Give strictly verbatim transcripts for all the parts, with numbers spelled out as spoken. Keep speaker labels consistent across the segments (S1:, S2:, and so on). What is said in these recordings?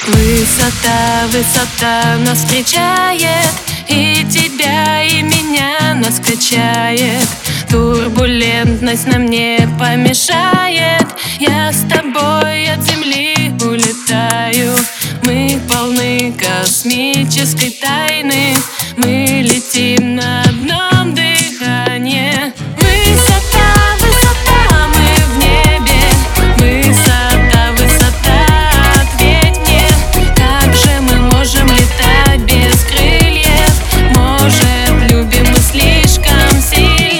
S1: Высота, высота нас встречает, и тебя, и меня нас качает. Турбулентность нам не помешает. Я с тобой от земли улетаю. Мы полны космической тайны. Мы летим на одном дыхании. Высота, высота, мы в небе. Высота, высота, ответь мне, как же мы можем летать без крыльев? Может, любим мы слишком сильно?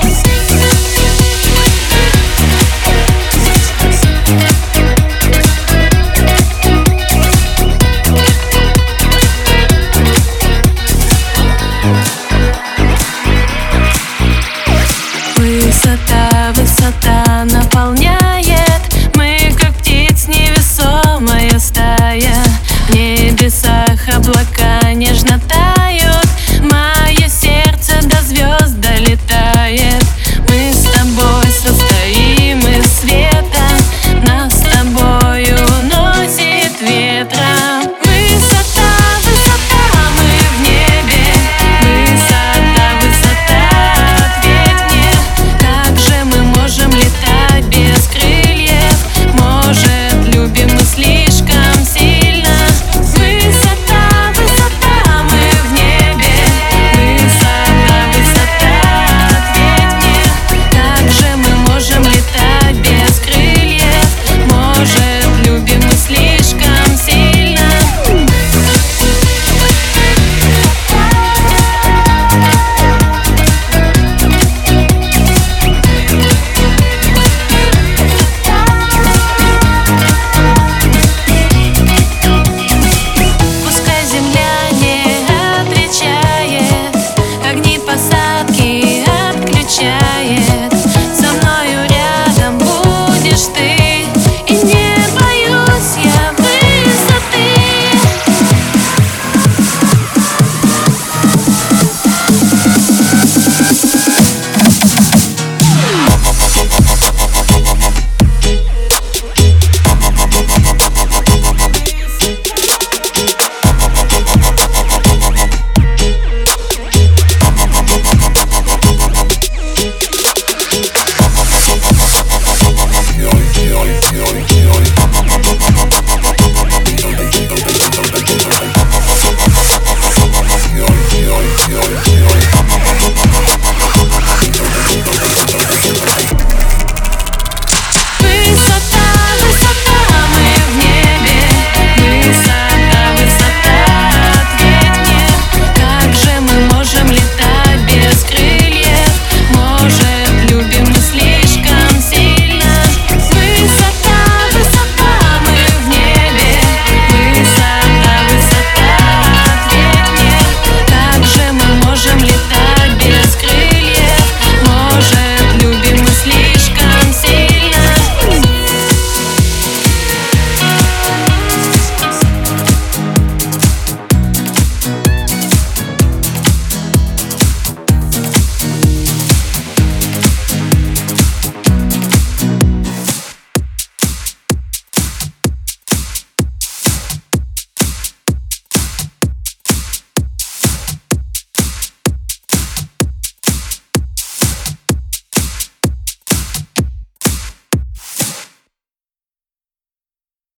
S1: Высота, высота наполняет. Мы, как птиц, невесомая стая. Небеса